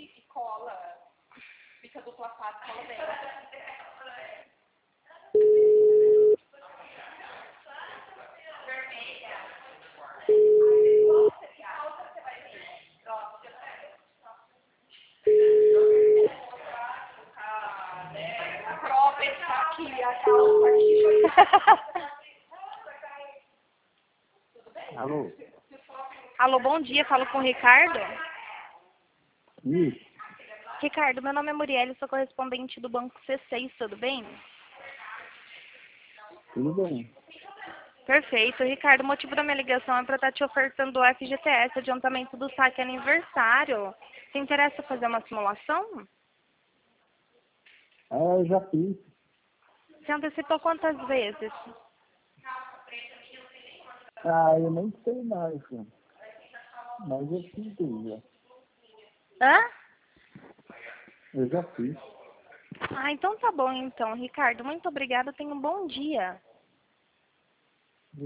e cola. Fica dupla face, cola bem. A prova está aqui, a calça aqui. Alô? Alô, bom dia, falo com o Ricardo. Isso, Ricardo, meu nome é Muriel, sou correspondente do Banco C6, tudo bem? tudo bem. Perfeito. Ricardo, o motivo da minha ligação é para estar te ofertando o FGTS, adiantamento do saque aniversário. Te interessa fazer uma simulação? Eu já fiz. Você antecipou quantas vezes? Eu nem sei mais, né? Mas eu fiz já. Hã? Eu já fiz. Ah, então tá bom então, Ricardo. Muito obrigada, tenha um bom dia.